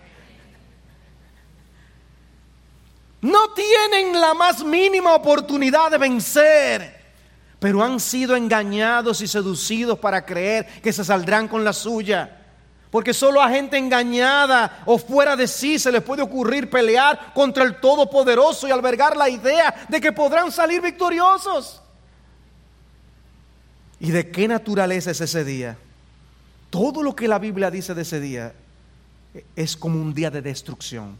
No tienen la más mínima oportunidad de vencer, pero han sido engañados y seducidos para creer que se saldrán con la suya. Porque solo a gente engañada o fuera de sí se les puede ocurrir pelear contra el Todopoderoso y albergar la idea de que podrán salir victoriosos. ¿Y de qué naturaleza es ese día? Todo lo que la Biblia dice de ese día es como un día de destrucción.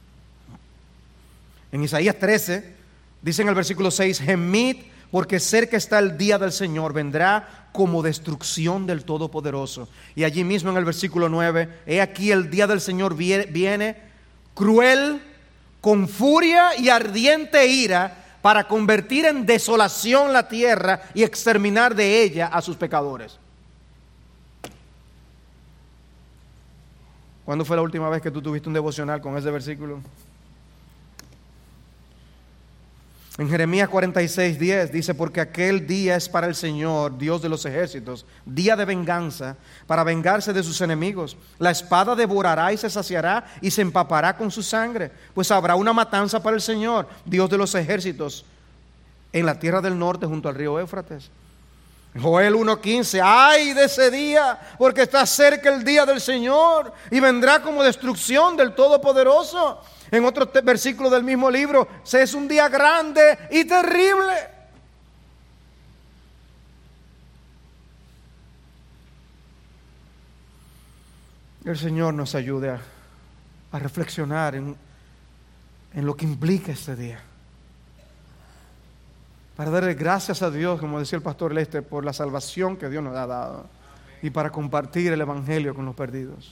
En Isaías trece dice en el versículo seis: gemid porque cerca está el día del Señor, vendrá como destrucción del Todopoderoso. Y allí mismo en el versículo nueve: he aquí el día del Señor viene, viene cruel, con furia y ardiente ira, para convertir en desolación la tierra y exterminar de ella a sus pecadores. ¿Cuándo fue la última vez que tú tuviste un devocional con ese versículo? En Jeremías cuarenta y seis, diez dice: porque aquel día es para el Señor, Dios de los ejércitos, día de venganza, para vengarse de sus enemigos. La espada devorará y se saciará y se empapará con su sangre, pues habrá una matanza para el Señor, Dios de los ejércitos, en la tierra del norte junto al río Éufrates. Joel uno quince: ay de ese día, porque está cerca el día del Señor y vendrá como destrucción del Todopoderoso. En otro te- versículo del mismo libro: es un día grande y terrible. El Señor nos ayude a, a reflexionar en, en lo que implica este día, para darle gracias a Dios, como decía el pastor Lester, por la salvación que Dios nos ha dado, y para compartir el evangelio con los perdidos.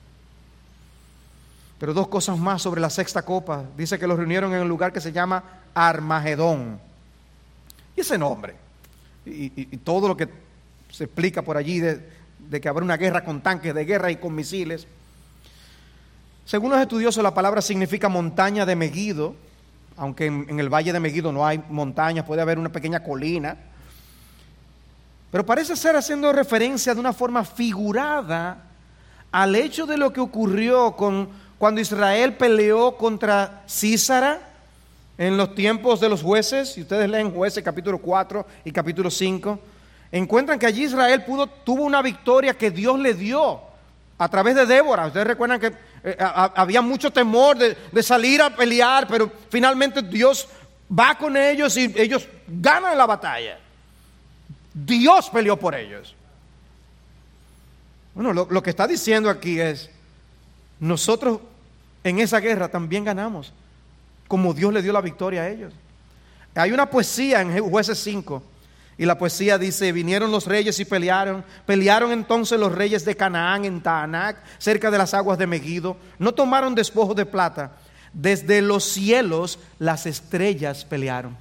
Pero dos cosas más sobre la sexta copa. Dice que los reunieron en un lugar que se llama Armagedón. Y ese nombre, y, y, y todo lo que se explica por allí de, de que habrá una guerra con tanques de guerra y con misiles. Según los estudiosos, la palabra significa montaña de Megido, aunque en, en el valle de Megido no hay montañas, puede haber una pequeña colina. Pero parece ser haciendo referencia de una forma figurada al hecho de lo que ocurrió con cuando Israel peleó contra Sísara en los tiempos de los jueces, si ustedes leen Jueces capítulo cuatro y capítulo cinco, encuentran que allí Israel pudo, tuvo una victoria que Dios le dio a través de Débora. Ustedes recuerdan que eh, a, había mucho temor de, de salir a pelear, pero finalmente Dios va con ellos y ellos ganan la batalla. Dios peleó por ellos. Bueno, lo, lo que está diciendo aquí es, nosotros en esa guerra también ganamos, como Dios le dio la victoria a ellos. Hay una poesía en Jueces cinco, y la poesía dice: vinieron los reyes y pelearon, pelearon entonces los reyes de Canaán en Taanac, cerca de las aguas de Megido, no tomaron despojo de plata, desde los cielos las estrellas pelearon.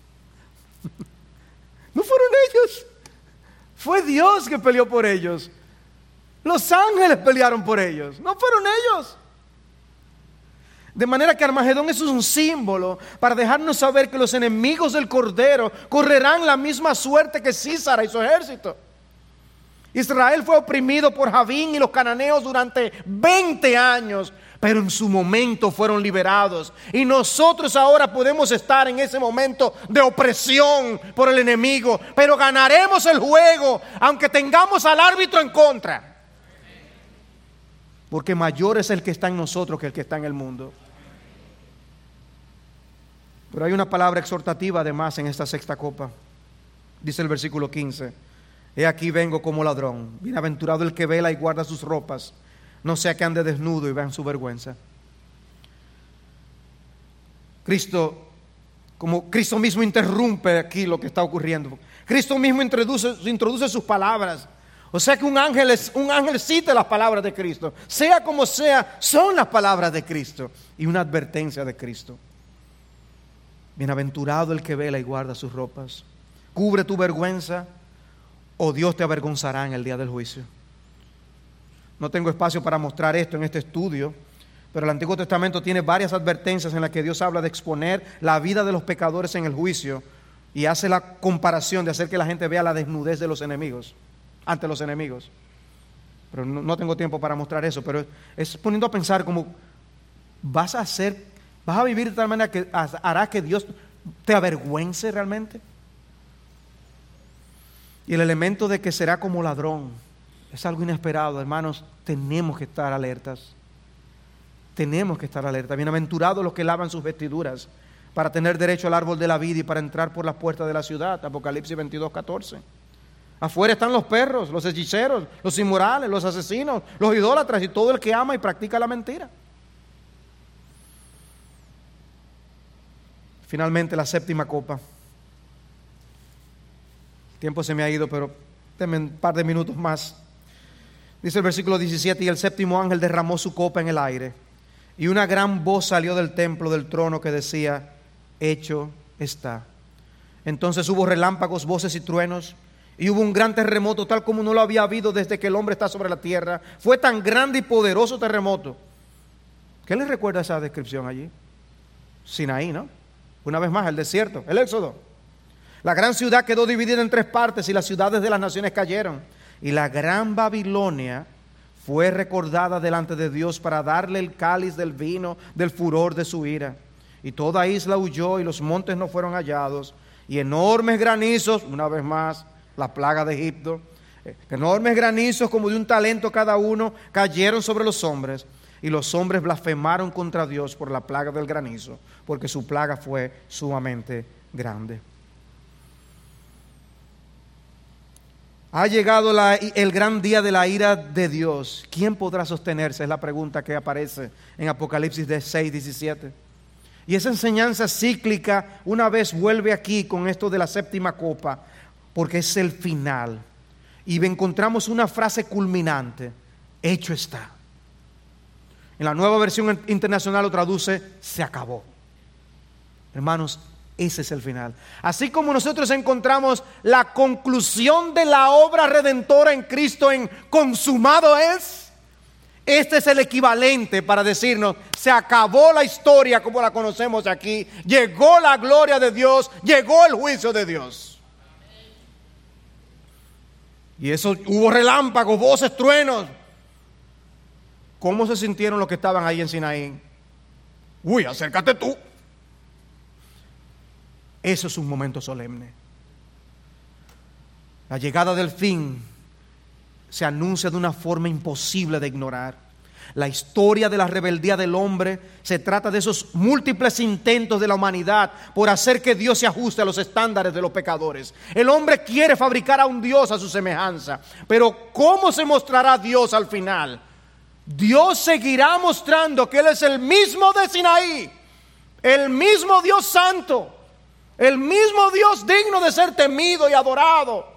No fueron ellos, fue Dios que peleó por ellos. Los ángeles pelearon por ellos, no fueron ellos. De manera que Armagedón es un símbolo para dejarnos saber que los enemigos del Cordero correrán la misma suerte que Sísara y su ejército. Israel fue oprimido por Javín y los cananeos durante veinte años, pero en su momento fueron liberados. Y nosotros ahora podemos estar en ese momento de opresión por el enemigo, pero ganaremos el juego aunque tengamos al árbitro en contra. Porque mayor es el que está en nosotros que el que está en el mundo. Pero hay una palabra exhortativa además en esta sexta copa. Dice el versículo quince: he aquí vengo como ladrón, bienaventurado el que vela y guarda sus ropas, no sea que ande desnudo y vean su vergüenza. Cristo, como Cristo mismo interrumpe aquí lo que está ocurriendo. Cristo mismo introduce, introduce sus palabras. O sea que un ángel, es, un ángel cita las palabras de Cristo. Sea como sea, son las palabras de Cristo y una advertencia de Cristo. Bienaventurado el que vela y guarda sus ropas. Cubre tu vergüenza o Dios te avergonzará en el día del juicio. No tengo espacio para mostrar esto en este estudio, pero el Antiguo Testamento tiene varias advertencias en las que Dios habla de exponer la vida de los pecadores en el juicio y hace la comparación de hacer que la gente vea la desnudez de los enemigos, ante los enemigos. Pero no, no tengo tiempo para mostrar eso, pero es poniendo a pensar como vas a hacer, vas a vivir de tal manera que hará que Dios te avergüence realmente. Y el elemento de que será como ladrón es algo inesperado, hermanos. Tenemos que estar alertas. Tenemos que estar alertas. Bienaventurados los que lavan sus vestiduras para tener derecho al árbol de la vida y para entrar por las puertas de la ciudad. Apocalipsis veintidós, catorce. Afuera están los perros, los hechiceros, los inmorales, los asesinos, los idólatras y todo el que ama y practica la mentira. Finalmente, la séptima copa. El tiempo se me ha ido, pero denme un par de minutos más. Dice el versículo diecisiete: y el séptimo ángel derramó su copa en el aire, y una gran voz salió del templo del trono que decía: hecho está. Entonces hubo relámpagos, voces y truenos, y hubo un gran terremoto, tal como no lo había habido desde que el hombre está sobre la tierra. Fue tan grande y poderoso terremoto. ¿Qué les recuerda esa descripción allí? Sinaí, ¿no? Una vez más, el desierto, el Éxodo. La gran ciudad quedó dividida en tres partes y las ciudades de las naciones cayeron. Y la gran Babilonia fue recordada delante de Dios para darle el cáliz del vino del furor de su ira. Y toda isla huyó y los montes no fueron hallados. Y enormes granizos, una vez más, la plaga de Egipto, enormes granizos como de un talento cada uno cayeron sobre los hombres. Y los hombres blasfemaron contra Dios por la plaga del granizo, porque su plaga fue sumamente grande. Ha llegado la, el gran día de la ira de Dios. ¿Quién podrá sostenerse? Es la pregunta que aparece en Apocalipsis seis, diecisiete. Y esa enseñanza cíclica una vez vuelve aquí con esto de la séptima copa, porque es el final. Y encontramos una frase culminante: hecho está. En la Nueva Versión Internacional lo traduce: se acabó. Hermanos, ese es el final. Así como nosotros encontramos la conclusión de la obra redentora en Cristo en consumado es, este es el equivalente para decirnos: se acabó la historia como la conocemos aquí, llegó la gloria de Dios, llegó el juicio de Dios. Y eso, hubo relámpagos, voces, truenos, ¿Cómo se sintieron los que estaban ahí en Sinaí? Uy, acércate tú. Eso es un momento solemne. La llegada del fin se anuncia de una forma imposible de ignorar. La historia de la rebeldía del hombre se trata de esos múltiples intentos de la humanidad por hacer que Dios se ajuste a los estándares de los pecadores. El hombre quiere fabricar a un Dios a su semejanza, pero ¿cómo se mostrará Dios al final? Dios seguirá mostrando que Él es el mismo de Sinaí, el mismo Dios santo, el mismo Dios digno de ser temido y adorado,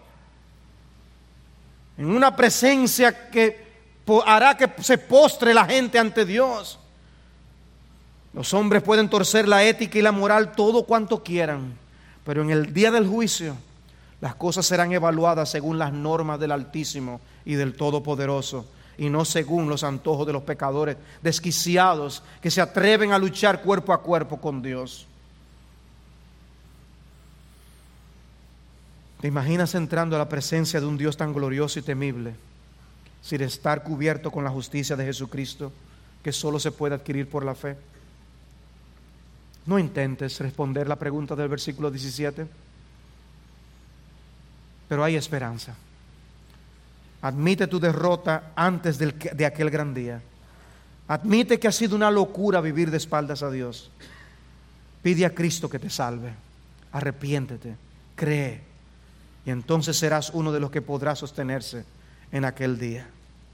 en una presencia que hará que se postre la gente ante Dios. Los hombres pueden torcer la ética y la moral todo cuanto quieran, pero en el día del juicio las cosas serán evaluadas según las normas del Altísimo y del Todopoderoso, y no según los antojos de los pecadores desquiciados que se atreven a luchar cuerpo a cuerpo con Dios. ¿Te imaginas entrando a la presencia de un Dios tan glorioso y temible, sin estar cubierto con la justicia de Jesucristo, que solo se puede adquirir por la fe? No intentes responder la pregunta del versículo diecisiete, pero hay esperanza. Admite tu derrota antes del, de aquel gran día. Admite que ha sido una locura vivir de espaldas a Dios. Pide a Cristo que te salve. Arrepiéntete, cree, y entonces serás uno de los que podrá sostenerse en aquel día.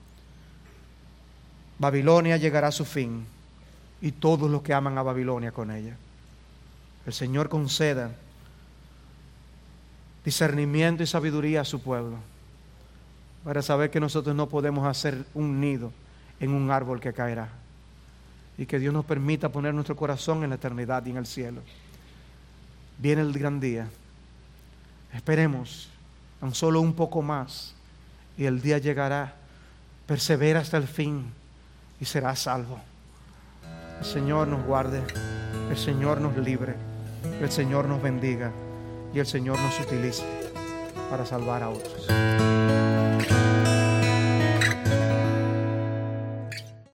Babilonia llegará a su fin, y todos los que aman a Babilonia con ella. El Señor conceda discernimiento y sabiduría a su pueblo, para saber que nosotros no podemos hacer un nido en un árbol que caerá, y que Dios nos permita poner nuestro corazón en la eternidad y en el cielo. Viene el gran día. Esperemos tan solo un poco más, y el día llegará. Persevera hasta el fin y serás salvo. El Señor nos guarde, el Señor nos libre, el Señor nos bendiga y el Señor nos utilice para salvar a otros.